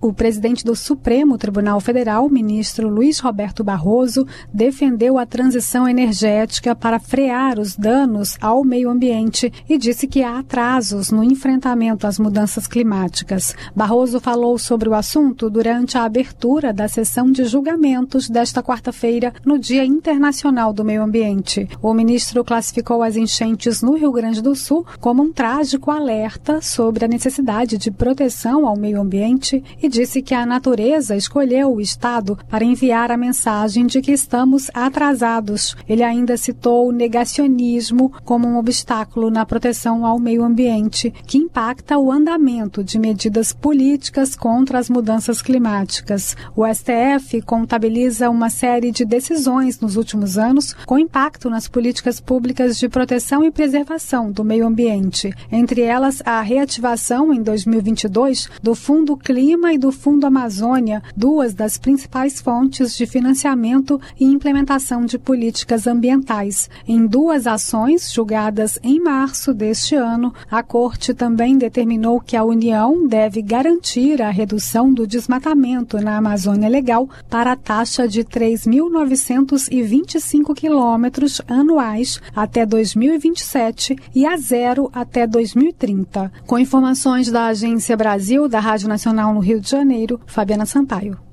O presidente do Supremo Tribunal Federal, ministro Luiz Roberto Barroso, defendeu a transição energética para frear os danos ao meio ambiente e disse que há atrasos no enfrentamento às mudanças climáticas. Barroso falou sobre o assunto durante a abertura da sessão de julgamentos desta quarta-feira, no Dia Internacional do Meio Ambiente. O ministro classificou as enchentes no Rio Grande do Sul como um trágico alerta sobre a necessidade de proteção ao meio ambiente e disse que a natureza escolheu o Estado para enviar a mensagem de que estamos atrasados. Ele ainda citou o negacionismo como um obstáculo na proteção ao meio ambiente, que impacta o andamento de medidas políticas contra as mudanças climáticas. O STF contabiliza uma série de decisões nos últimos anos com impacto nas políticas públicas de proteção e preservação do meio ambiente. Entre elas, a reativação em 2022 do Fundo Clima e do Fundo Amazônia, duas das principais fontes de financiamento e implementação de políticas ambientais. Em duas ações julgadas em março deste ano, a Corte também determinou que a União deve garantir a redução do desmatamento na Amazônia Legal para a taxa de 3.925 quilômetros anuais até 2027 e a zero até 2030. Com informações da Agência Brasil, da Rádio Nacional no Rio de Janeiro, Fabiana Sampaio.